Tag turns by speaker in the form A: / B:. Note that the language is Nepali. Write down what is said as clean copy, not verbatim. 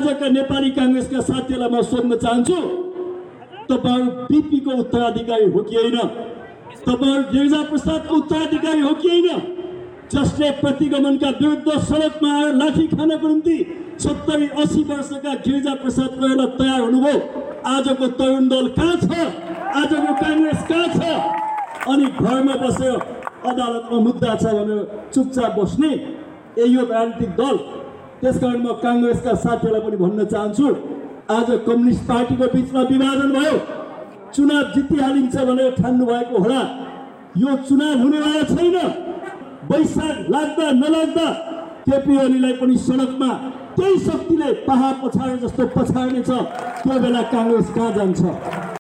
A: आजका नेपाली कांग्रेसका साथीहरूलाई म सोध्न चाहन्छु, तपाईहरु बीपीको उत्तराधिकारी हो कि होइन? तपाईहरु गिरिजा प्रसादको उत्तराधिकारी हो कि होइन? जसले प्रतिगमनका विरुद्ध सडकमा आएर लाठी खानको निम्ति 70-80 वर्षका गिरिजा प्रसाद कोइराला तयार हुनुभयो। आजको तरुण दल कहाँ छ? आजको कांग्रेस कहाँ छ? अनि घरमा बसेर अदालतमा मुद्दा छ भनेर चुपचाप बस्ने यही हो राजनीतिक दल। त्यसकारण म कांग्रेसका साथीहरूलाई पनि भन्न चाहन्छु, आज कम्युनिस्ट पार्टीको बीचमा विभाजन भयो, चुनाव जितिहालिन्छ भनेर ठान्नु भएको होला। यो चुनाव हुनेवाला छैन। वैशाख लाग्दा नलाग्दा केपी ओलीलाई पनि सडकमा त्यही शक्तिले पहाड पछाडे जस्तो पछाड्ने छ। त्यो बेला कांग्रेस कहाँ जान्छ?